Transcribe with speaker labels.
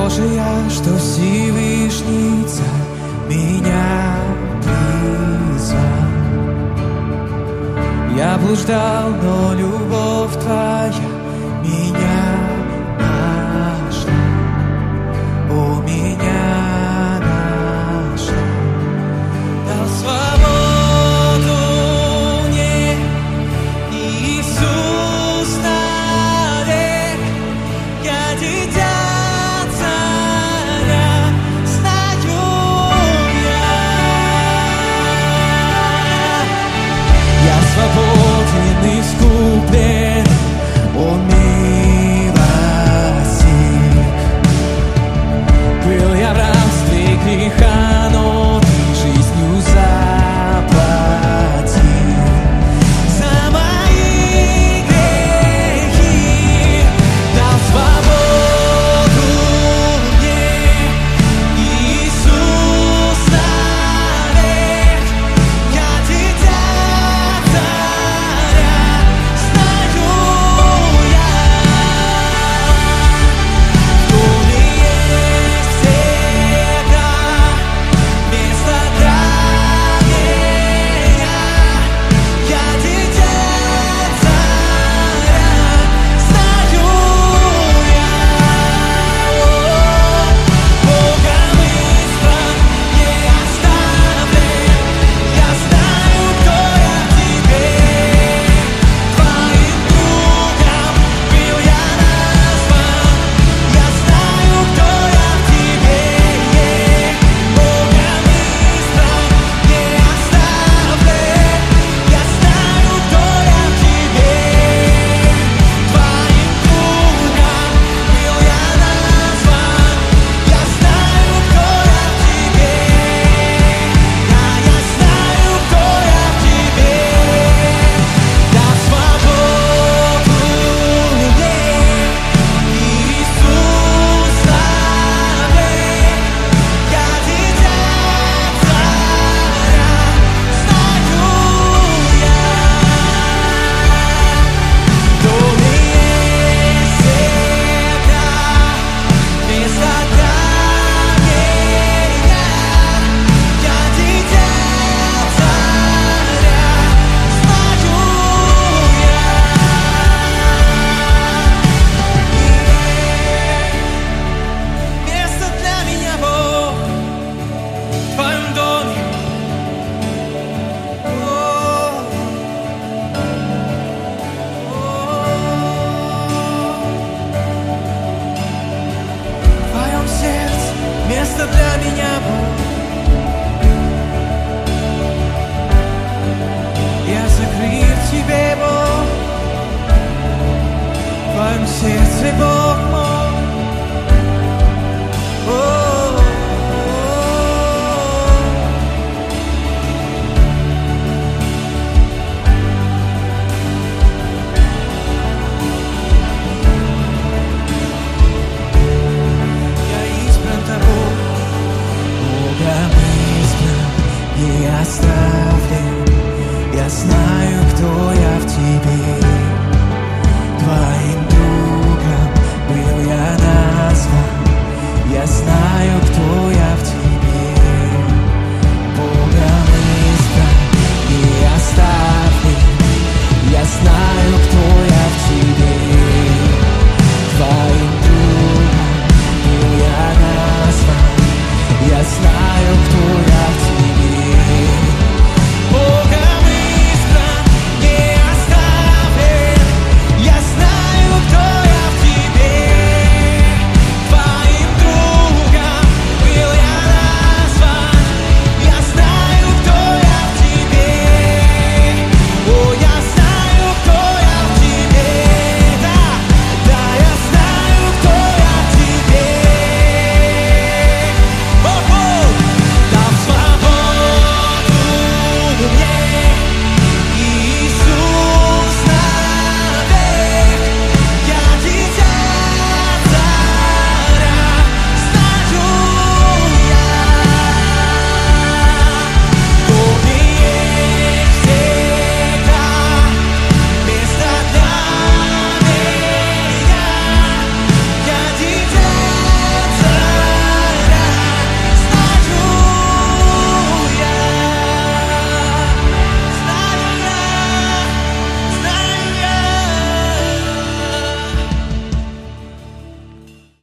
Speaker 1: Божия, что Всевышний Царь меня призвал. Я блуждал, но любовь Твоя меня нашла. О, меня нашла. Дал свободу мне Иисус навек. Я дитя Царя, знаю я свободен, искуплен, Он милостив. Был я в рабстве греха, но Ты жизнью заплатил за мои грехи. Дал свободу мне Иисус навек. Я дитя Царя, знаю я. В доме есть всегда место для меня. Я дитя Царя, знаю я. Богом избран, не оставлен. Я знаю, кто я в Тебе. Твоим другом был я назван. Я знаю, кто я в Тебе. Богом избран, не оставлен. Я знаю, кто я в Тебе. Твоим другом был я назван. Я знаю, кто я в Тебе. Я знаю, кто я в Тебе. Дал свободу мне Иисус навек. Я дитя Царя, знаю я. В доме есть всегда место для меня. Я дитя Царя, знаю я. Место для меня, Бог, в Твоем доме. В Твоем сердце место для меня, Бог. Я закрыт в Тебе, Бог. В Твоем сердце, Бог мой. Я избран Тобой, Богом избран, не оставлен. Я знаю, кто я в Тебе. Твоим другом был я назван. Я знаю, кто я в Тебе.